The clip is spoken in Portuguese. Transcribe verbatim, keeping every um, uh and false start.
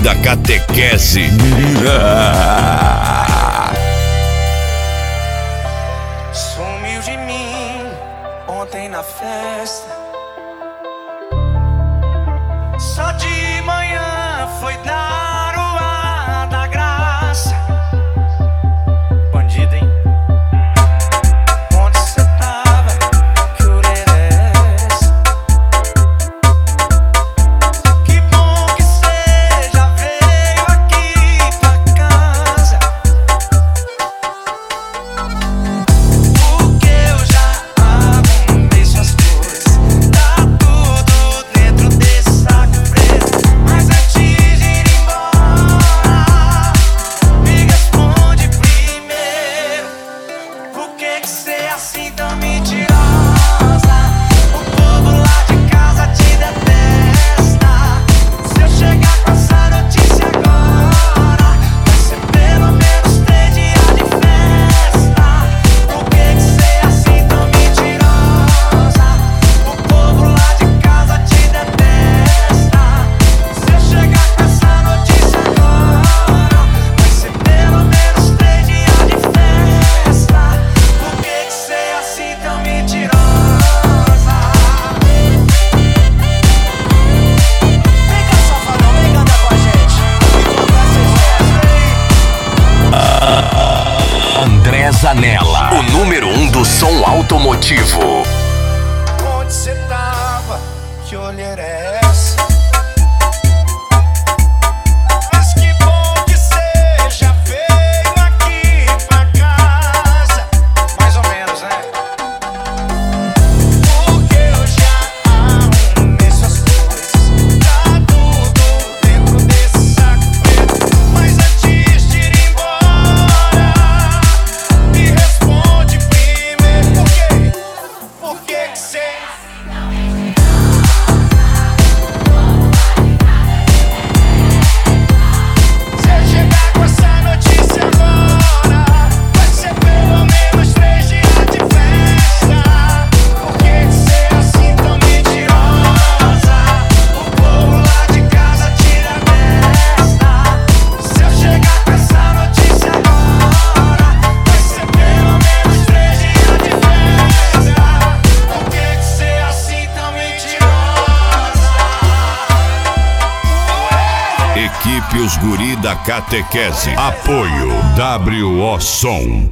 da catequese. Sumiu de mim ontem na festa. Só de manhã foi dar o ar da graça. Bandido, hein? Onde cê tava? Que orelha é essa? Que bom que cê já veio aqui pra casa. Porque eu já arrumei suas coisas. Tá tudo dentro desse saco preto. Mas antes de ir embora, me responde primeiro. Por que que cê é assim tão mentirosa? O povo lá de casa te detesta. Se eu chegar com essa notícia agora, vai ser pelo menos três dias de festa. Por que que cê é assim tão mentirosa? O povo lá de casa te detesta. Se eu chegar com essa notícia agora, vai ser pelo menos três dias de festa. Por que que cê é assim tão mentirosa? Vem cá, safadão, vem cantar com a gente e contar seus versos aí. André Zanella, o número um do som automotivo. Onde cê tava? Que olheira é essa? Mas que bom que cê já veio aqui pra casa. Mais ou menos, né? Porque eu já arrumei suas coisas. Tá tudo dentro desse saco preto. Mas antes de ir embora, me responde primeiro. Por quê? Por que que cê... Se eu chegar com essa notícia agora, vai ser pelo menos três dias de festa. Por que que cê é assim tão mentirosa? O povo lá de casa tira a testa. Se eu chegar com essa notícia agora, vai ser pelo menos três dias de festa. Por que que cê é assim tão mentirosa? Equipe Os Guri da Catequese. Apoio W O Som.